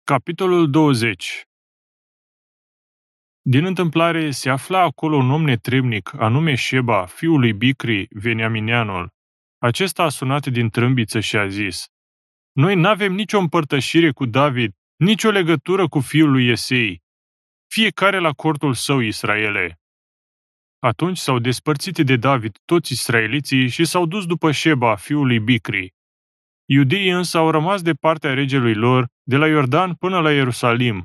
Capitolul 20. Din întâmplare se afla acolo un om netrebnic, anume Șeba, fiul lui Bicri, Veniamineanul. Acesta a sunat din trâmbiță și a zis: Noi n-avem nicio împărtășire cu David, nicio legătură cu fiul lui Iesei. Fiecare la cortul său, Israele. Atunci s-au despărțit de David toți israeliții și s-au dus după Șeba, fiul lui Bicri. Iudeii însă au rămas de partea regelui lor, de la Iordan până la Ierusalim.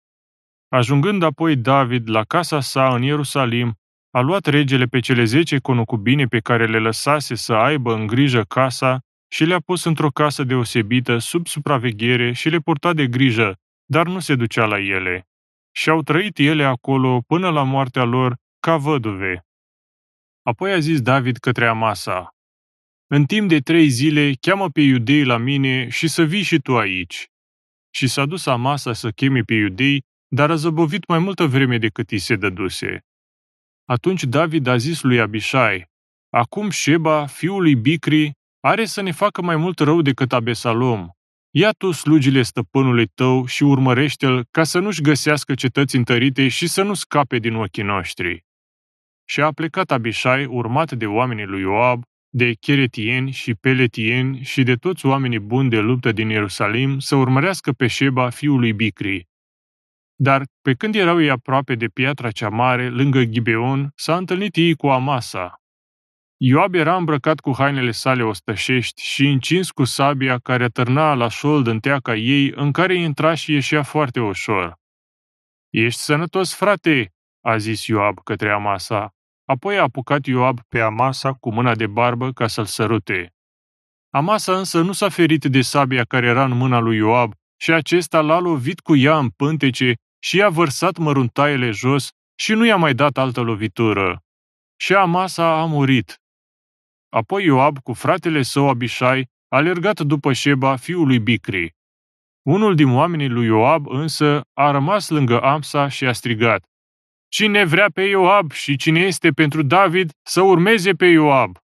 Ajungând apoi David la casa sa în Ierusalim, a luat regele pe cele 10 concubine pe care le lăsase să aibă în grijă casa și le-a pus într-o casă deosebită, sub supraveghere, și le purta de grijă, dar nu se ducea la ele. Și au trăit ele acolo până la moartea lor ca văduve. Apoi a zis David către Amasa: În timp de 3 zile cheamă pe iudei la mine și să vii și tu aici. Și s-a dus Amasa să cheme pe iudei, dar a zăbovit mai multă vreme decât i se dăduse. Atunci David a zis lui Abișai: Acum Șeba, fiul lui Bicri, are să ne facă mai mult rău decât Abesalom. Ia tu slugile stăpânului tău și urmărește-l ca să nu-și găsească cetăți întărite și să nu scape din ochii noștri. Și a plecat Abișai, urmat de oamenii lui Ioab, de cheretieni și peletieni și de toți oamenii buni de luptă din Ierusalim, să urmărească pe Șeba, fiul lui Bicri. Dar, pe când erau ei aproape de piatra cea mare, lângă Gibeon, s-a întâlnit ei cu Amasa. Ioab era îmbrăcat cu hainele sale ostășești și încins cu sabia care atârna la șold în teaca ei, în care intra și ieșea foarte ușor. Ești sănătos, frate?" a zis Ioab către Amasa. Apoi a apucat Ioab pe Amasa cu mâna de barbă ca să-l sărute. Amasa însă nu s-a ferit de sabia care era în mâna lui Ioab și acesta l-a lovit cu ea în pântece și i-a vărsat măruntaiele jos și nu i-a mai dat altă lovitură. Și Amasa a murit. Apoi Ioab, cu fratele său Abișai, a alergat după Șeba, fiul lui Bicri. Unul din oamenii lui Ioab însă a rămas lângă Amsa și a strigat: Cine vrea pe Ioab și cine este pentru David, să urmeze pe Ioab.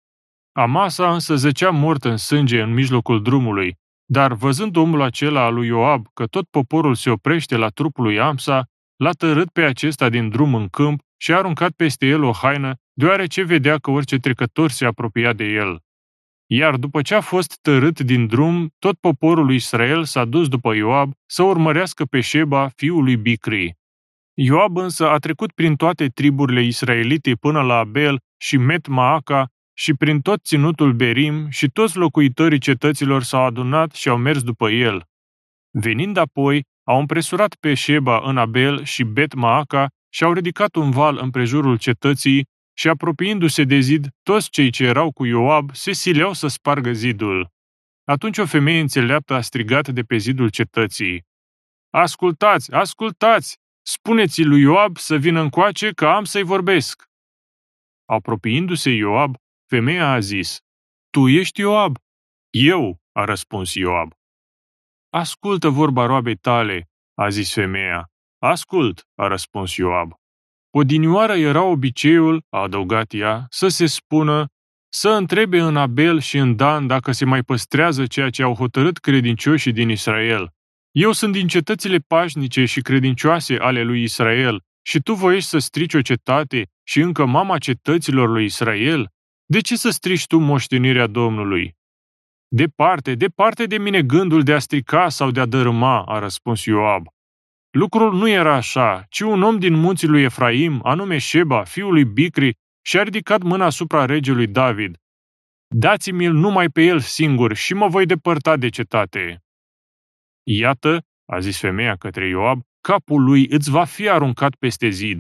Amasa însă zăcea mort în sânge în mijlocul drumului, dar văzând omul acela al lui Ioab că tot poporul se oprește la trupul lui Amsa, l-a tărât pe acesta din drum în câmp și a aruncat peste el o haină, deoarece vedea că orice trecător se apropia de el. Iar după ce a fost tărât din drum, tot poporul lui Israel s-a dus după Ioab să urmărească pe Șeba, fiul lui Bicri. Ioab însă a trecut prin toate triburile israelite până la Abel și Met-Maaca și prin tot ținutul Berim și toți locuitorii cetăților s-au adunat și au mers după el. Venind apoi, au împresurat pe Șeba în Abel și Bet-Maaca și au ridicat un val împrejurul cetății și, apropiindu-se de zid, toți cei ce erau cu Ioab se sileau să spargă zidul. Atunci o femeie înțeleaptă a strigat de pe zidul cetății: Ascultați, ascultați! Spuneți lui Ioab să vină încoace, că am să-i vorbesc. Apropiindu-se Ioab, femeia a zis: Tu ești Ioab? Eu, a răspuns Ioab. Ascultă vorba roabei tale, a zis femeia. Ascult, a răspuns Ioab. Odinioară era obiceiul, a adăugat ea, să se spună, să întrebe în Abel și în Dan dacă se mai păstrează ceea ce au hotărât credincioșii din Israel. Eu sunt din cetățile pașnice și credincioase ale lui Israel și tu voiești să strici o cetate și încă mama cetăților lui Israel? De ce să strici tu moștenirea Domnului? Departe, departe de mine gândul de a strica sau de a dărâma, a răspuns Ioab. Lucrul nu era așa, ci un om din munții lui Efraim, anume Șeba, fiul lui Bicri, și-a ridicat mâna asupra regelui David. Dați-mi-l numai pe el singur și mă voi depărta de cetate. Iată, a zis femeia către Ioab, capul lui îți va fi aruncat peste zid.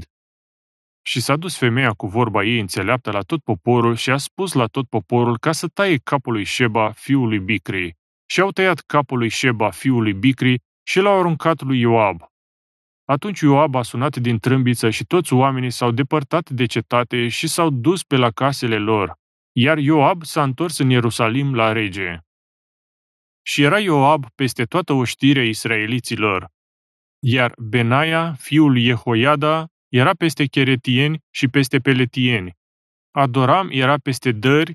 Și s-a dus femeia cu vorba ei înțeleaptă la tot poporul și a spus la tot poporul ca să taie capul lui Șeba, fiul lui Bicri. Și au tăiat capul lui Șeba, fiul lui Bicri, și l-au aruncat lui Ioab. Atunci Ioab a sunat din trâmbiță și toți oamenii s-au depărtat de cetate și s-au dus pe la casele lor, iar Ioab s-a întors în Ierusalim la rege. Și era Ioab peste toată oștirea israeliților, iar Benaia, fiul lui Jehoiada, era peste cheretieni și peste peletieni. Adoram era peste dări,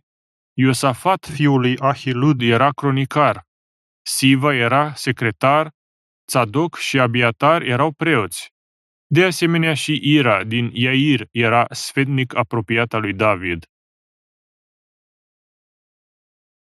Iosafat, fiul lui Ahilud, era cronicar, Siva era secretar, Tzadok și Abiatar erau preoți. De asemenea și Ira din Iair era sfetnic apropiat al lui David.